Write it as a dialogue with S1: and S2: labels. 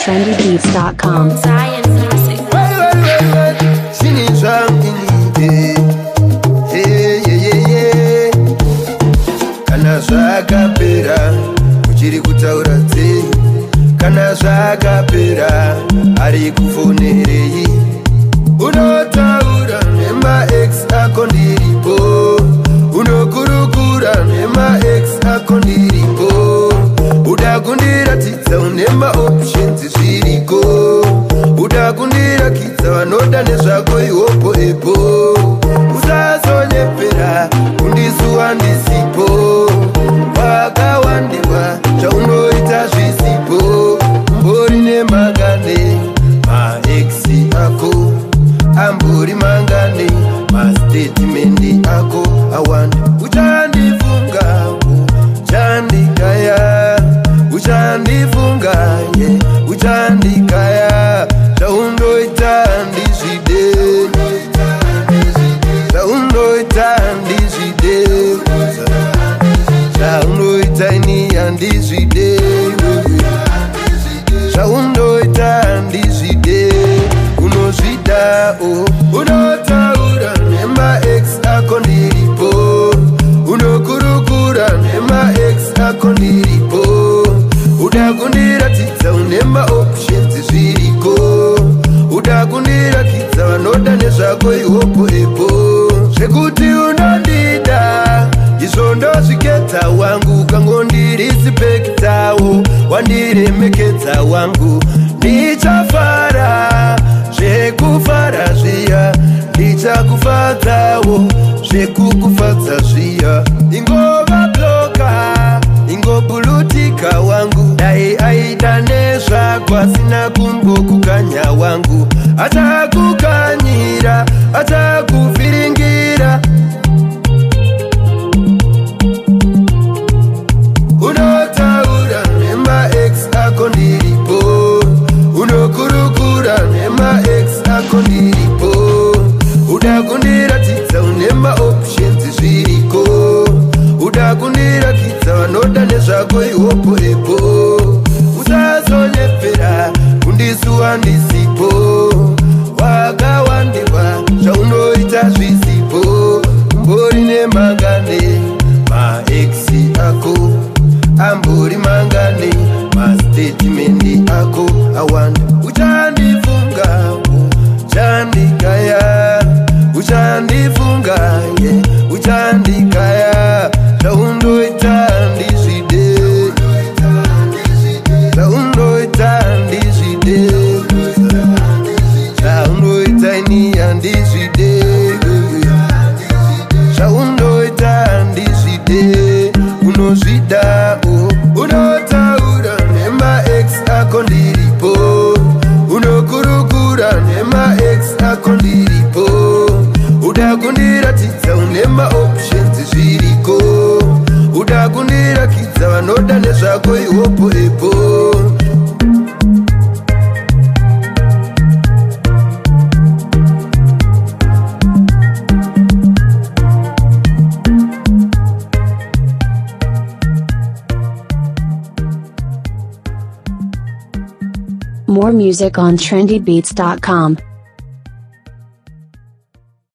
S1: trendybeats.com.
S2: Kana zvakapera uchiri kutaura sei, kana zvakapera ari kufonerei, unotaura nema ex ako ndiripo, unokurukura nema ex ako ndiripo, uda kundiratidza unema options zviriko, uda kundirakidza vanoda nezvako ihopo epo, usazonyepera kundisuwa ndisipo, wakawandirwa zvaunoita zvisipo, umbori nemangane maexi ako, ambori mangane mastatemendi ako awanda, uchandifunga uchandikaya, uchandifunga uchandikaya, zvaundoita ndizvide, zvaundoita ndizvide, zvaundoita ini handizvide, zvaundoita ndizvide, unozvida unotaura nema ex ako ndiripo, unokurukura nema ex ako ndiripo, uda kundiratidza unema options zviriko, uda kundirakidza vanoda nezvako ihopo epo, zvekuti unondida izvo ndozviketa wangu, ukangondirispektawo wandiremekedza wangu, ndichafara zvekufara zviya, ndichakufadzawo zvekukufadza zviya, ingova bloka ingobulutika wangu, dai aita nezvako asina kumbokukanya wangu, achakukanyira achakuvhiringira, unotaura nema ex ako ndiripo, unokurukura nema ex ako ndiripo, uda kundiratidza unema options zviriko, uda kundirakidza vanoda nezvako ihopo epo, usazonyepera kundisuwa ndisipo, wakawandirwa zvaunoita zvisipo, umbori nemangane maexi ako, ambori mangane mastatemendi ako awanda, uchandifunga uchandikaya, uchandifunga uchandikaya, zvaundoita ndizvide, zvaundoita ndizvide, zvaundoita ini handizvide, zvaundoita ndizvide, unozvida unotaura nema ex ako ndiripo, unokurukura nema ex ako ndiripo, uda kundiratidza unema options zviriko, uda kundirakidza vanoda nezvako ihopo epo.
S1: More music on trendybeats.com.